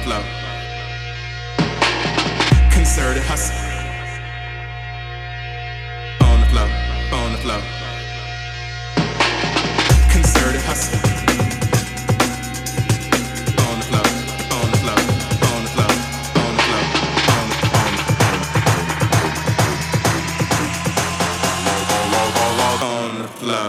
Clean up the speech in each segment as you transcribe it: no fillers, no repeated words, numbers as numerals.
flow. Concerted hustle. On the flow, on the flow. Concerted hustle. On the flow, on the flow, on the flow, on the flow, on the flow, on the flow.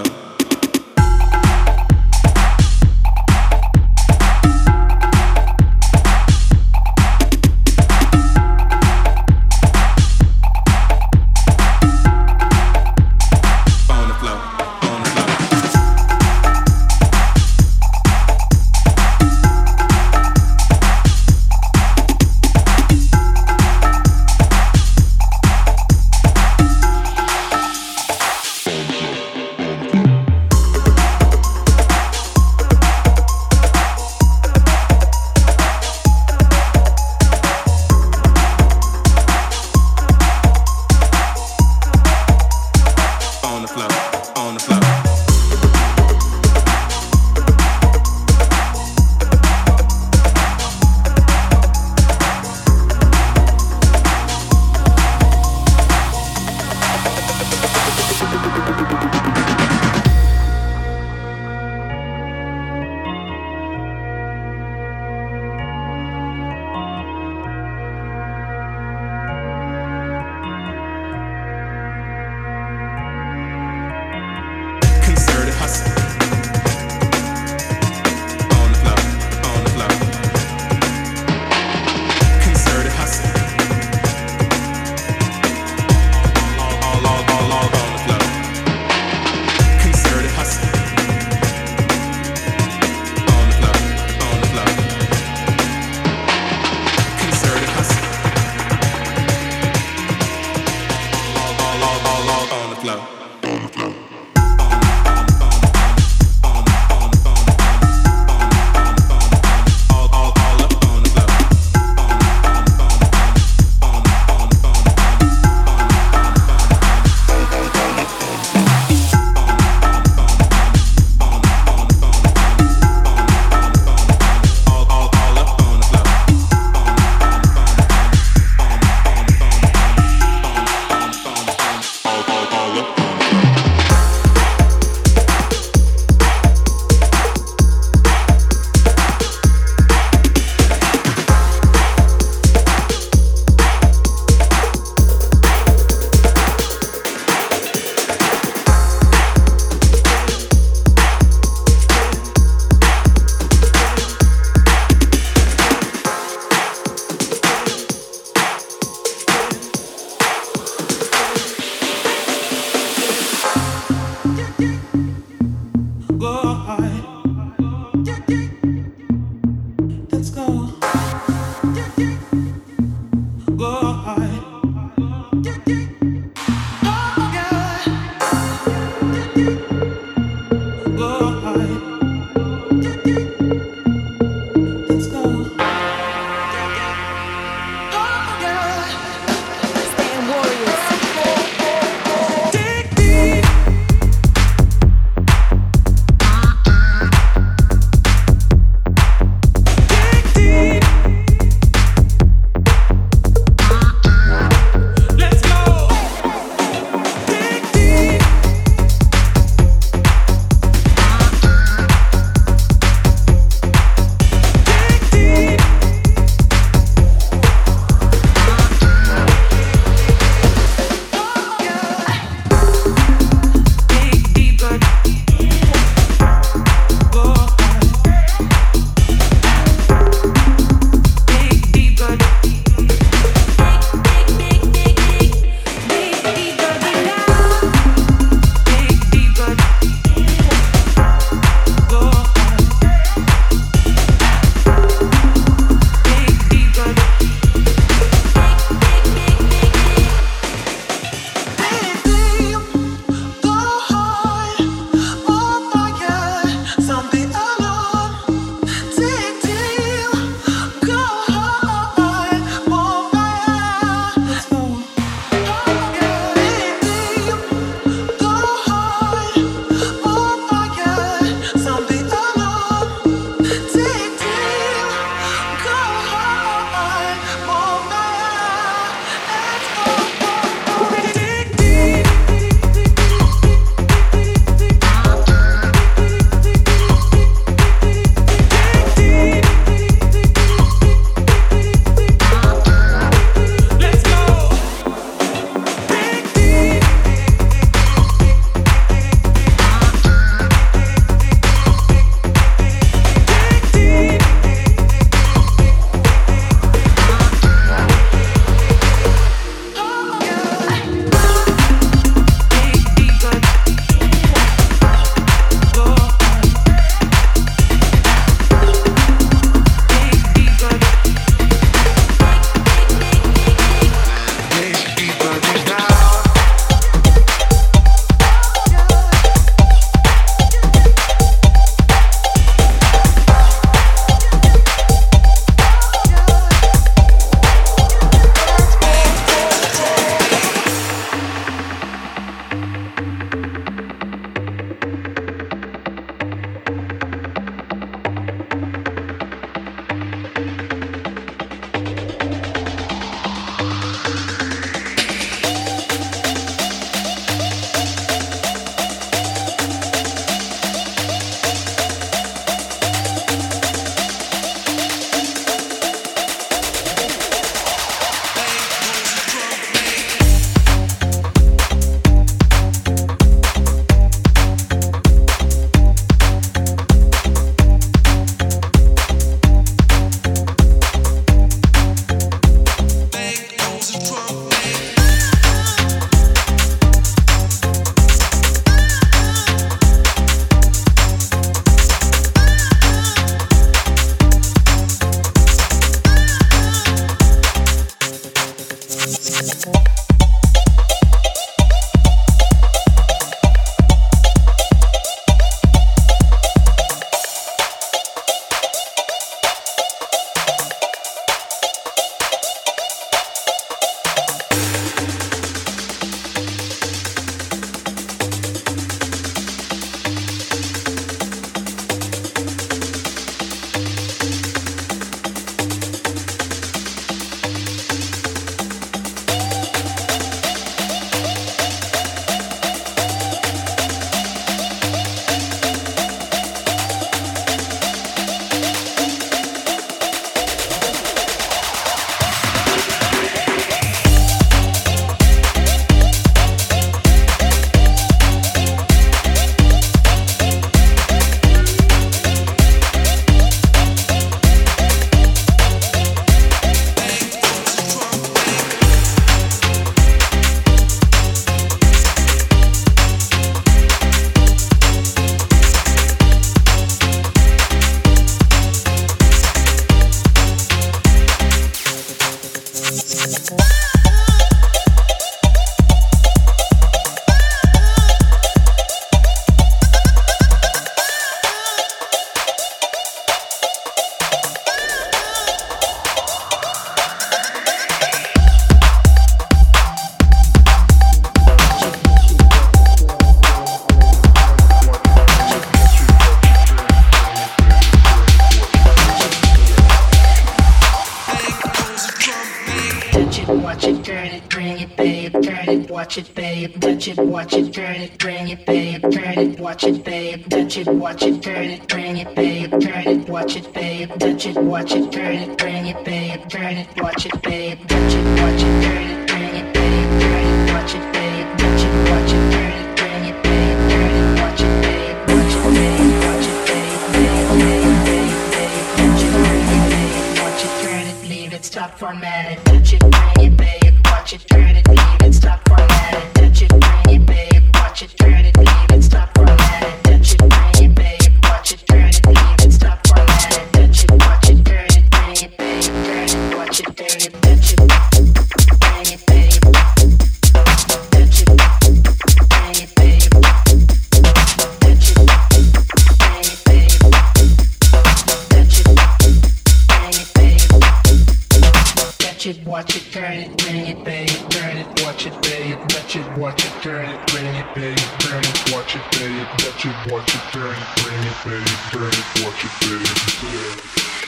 watch it, turn it, bring it, babe, turn it, watch it, babe, touch it, watch it, turn it, bring it, babe, turn it, watch it, babe, touch it, watch it, turn it, bring it, babe, turn it, watch it, babe, touch it, watch it, turn it, bring it, babe, turn it, watch it, babe, touch it, watch it, turn it, bring it, babe, turn it, watch it, babe, touch it, watch it, turn it, bring it, babe, turn it, watch it, babe, watch it, babe, watch it, babe, babe, babe, babe, babe, touch it, bring it, babe, watch it, turn it, leave it, stop, format it, touch it, bring it, babe, watch it, turn it, leave it, stop, format it, touch it, bring it, babe, watch it, turn it, leave it, stop, format it, touch it, bring it, babe, watch it, turn it, leave it, stop, format it, touch it, watch it, turn it, bring it, babe, turn it, watch it, turn it, touch it, bring it, babe, touch it, bring it, babe, touch it, bring it, babe, touch it, bring it, babe, touch it, watch it, turn it, bring it, babe, turn it, watch it, babe, touch it, watch it, turn it, bring it, babe, turn it, watch it, babe, touch it, watch it, turn it, bring it, babe, turn it, watch it, babe,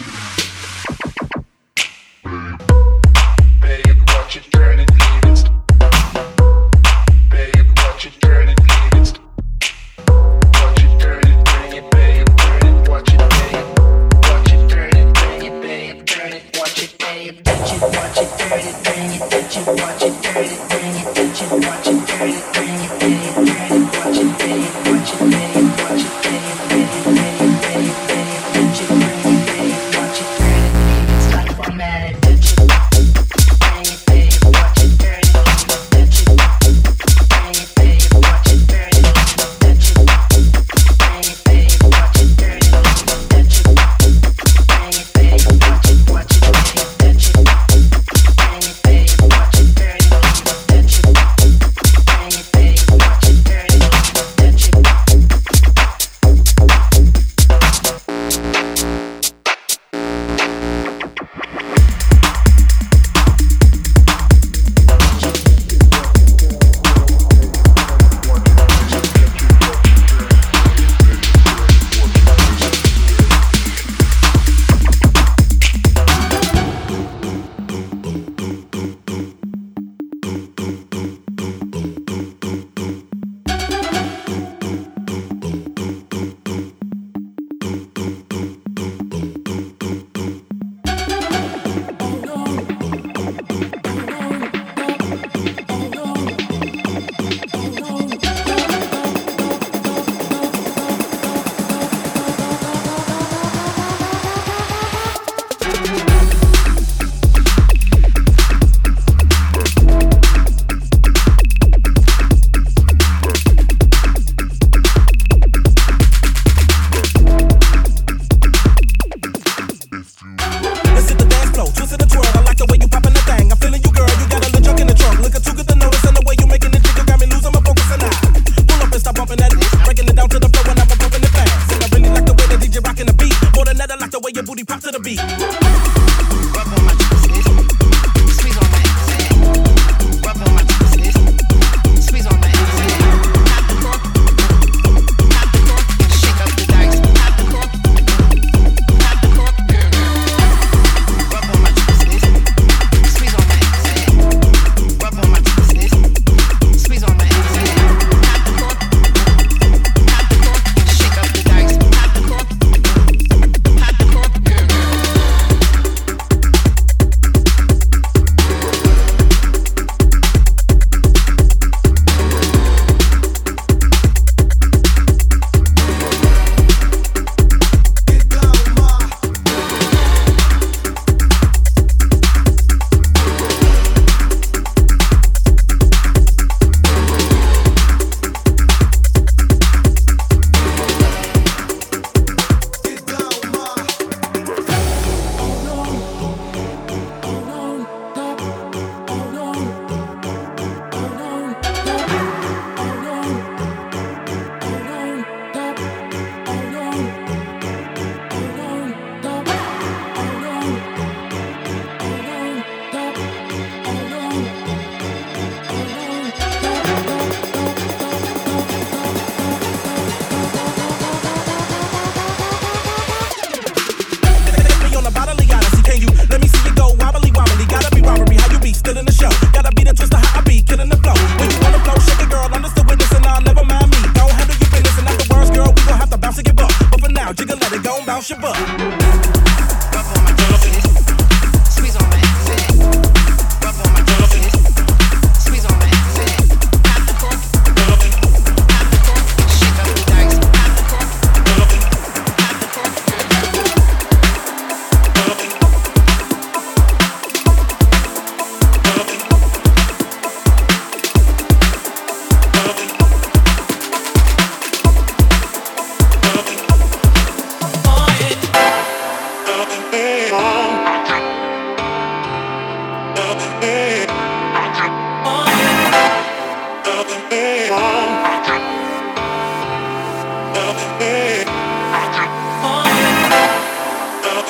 babe, watch it, turn it, leave it, babe, watch it, turn it, leave it, watch it, turn it, bring it, babe, turn it, watch it, babe, watch it, turn it, bring it, babe, turn it, watch it, babe, touch it, watch it, turn it, bring it, touch it, watch it, turn it, bring it, touch it, watch it, turn it, bring it, babe, turn it, watch it, babe, watch it, babe, watch it, babe, babe, babe, babe, babe, touch it, bring it, babe, watch it, turn it, leave it, stop, format it, touch it, bring it, babe, watch it, turn it, leave it, touch it, bring it, babe, watch it, turn it, leave it, touch it, bring it, babe, watch it, turn it, leave it, touch it, bring it, babe, watch it, watch it, babe, touch it, bring it, babe, watch it, turn it, leave it, touch it, bring it, babe, watch it, turn it, leave it, touch it.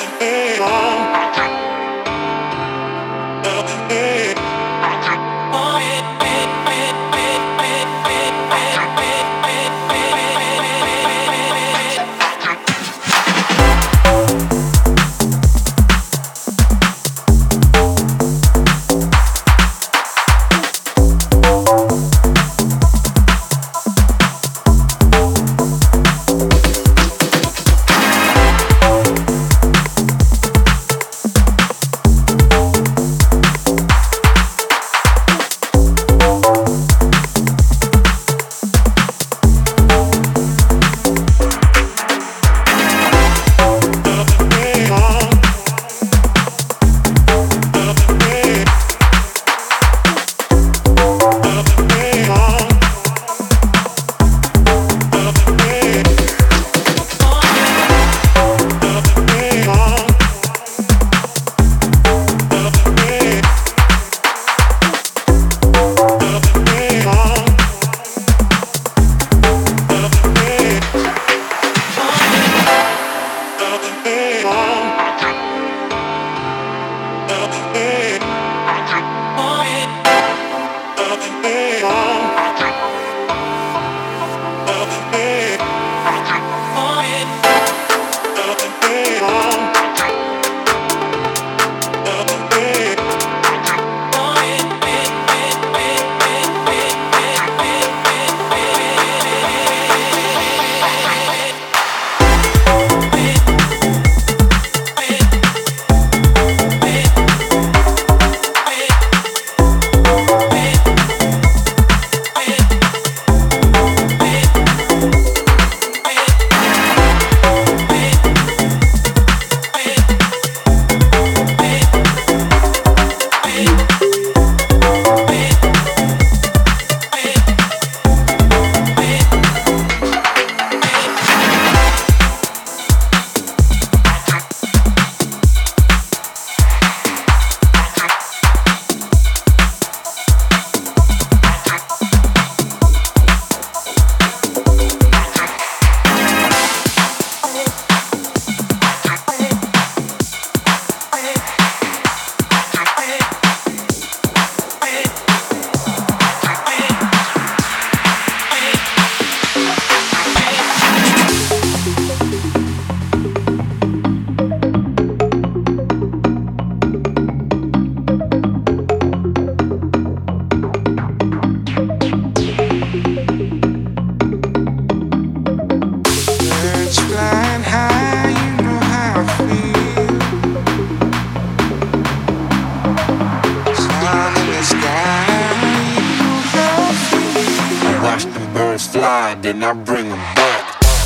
Then I bring them back.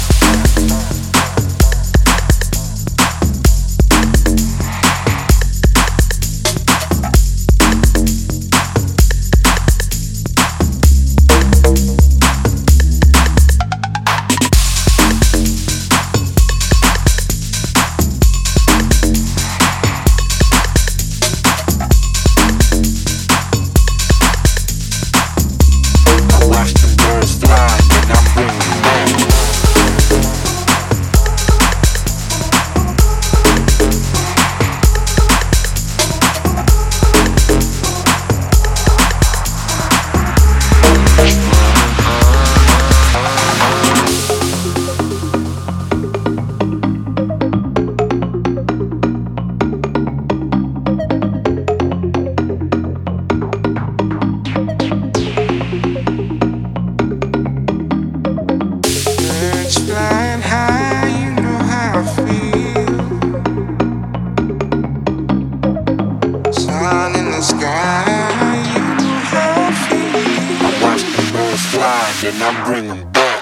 Then I bring them back.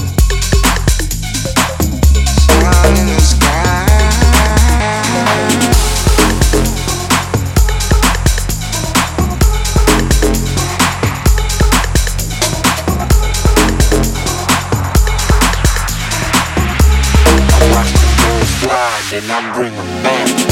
Sun in the sky. then I bring 'em back.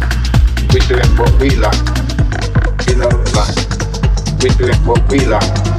we doing what we like.